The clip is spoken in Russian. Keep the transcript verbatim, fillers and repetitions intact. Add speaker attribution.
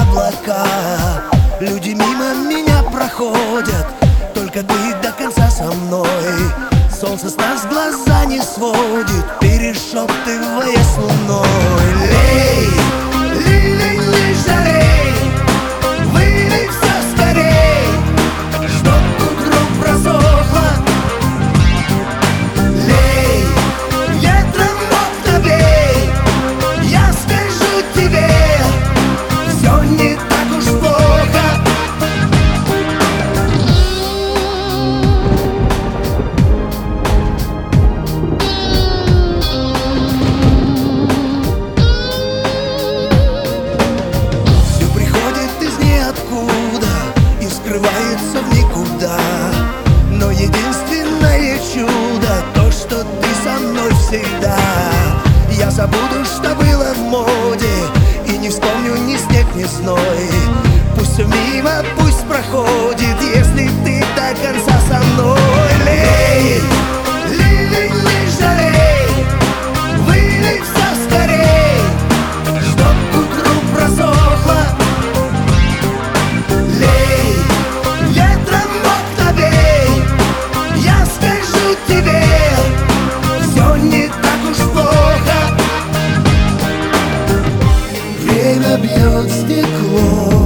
Speaker 1: облака. Люди мимо меня проходят, только ты до конца со мной. Солнце с нас глаза не сводит, перешептывая с луной. Лей, лей, лей, лей, жарей, вылей все скорей, чтоб утром просохло. Лей, ветром в окна бей, я скажу тебе, все не так уж плохо. Скрывается в никуда, но единственное чудо то, что ты со мной всегда. Я забуду, что было в моде, и не вспомню ни снег, ни зной. Пусть все мимо, пусть проходит, если ты до конца со мной. Лей, лей, лей, лей, жарей, вылей все скорей, чтоб утром просохло. Время бьет стекло,